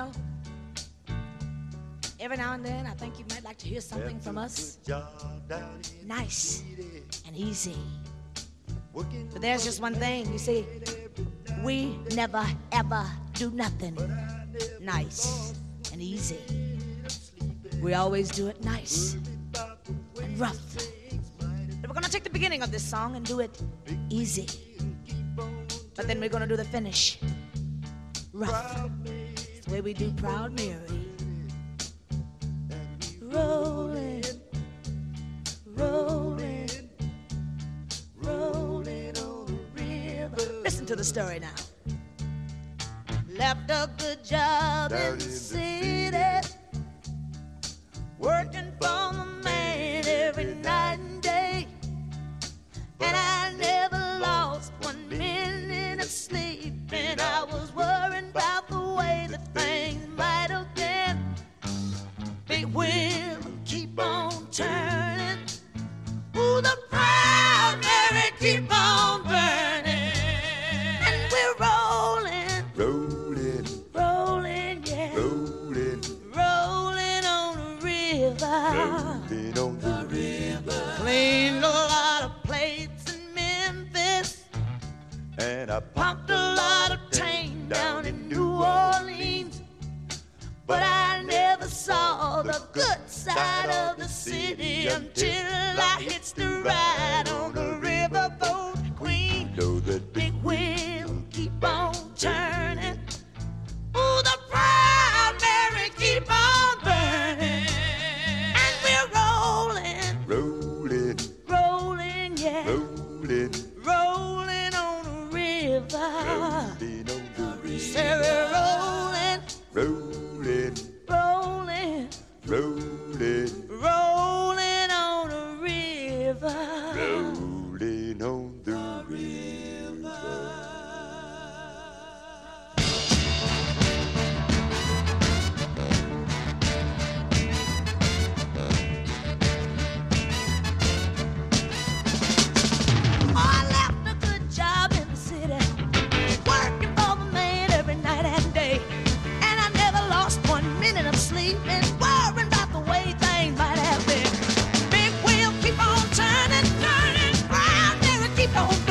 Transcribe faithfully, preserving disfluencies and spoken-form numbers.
Well, every now and then I think you might like to hear something from us. Nice and easy. But there's just one thing, you see, we never ever do nothing nice and easy. We always do it nice and rough. But we're gonna take the beginning of this song and do it easy. But then we're gonna do the finish rough. It's the way we do Proud Mary. Rolling, rolling, rolling on the river. Listen to the story now. Left a good job in the city, working for the man every night and day. And I never lost one minute of sleep, and I was worried about the way that things might have been. Big wheel keep on turning. Ooh, the Proud Mary keep on burning. And we're rolling, rolling, rolling, yeah, rolling, rolling on the river, rolling on the river. Cleaned a lot of plates in Memphis, and I pumped a lot of tang down in New Orleans. But I never saw the good side of the city until I hitched the ride on the riverboat Queen. Know that big wheel keep on turning. Ooh, the Proud Mary keep on burning. And we're rolling, rolling, rolling, yeah, rolling, rolling on the river. Rolling on the river. Say we're rolling, rolling, rolling, rolling, rolling on the river, rolling on the river. Oh, I left a good job in the city, working for the man every night and day. And I never lost one minute of sleep, and worrying about the way things might have been. Big wheel keep on turning, turning, Proud Mary keep on burning.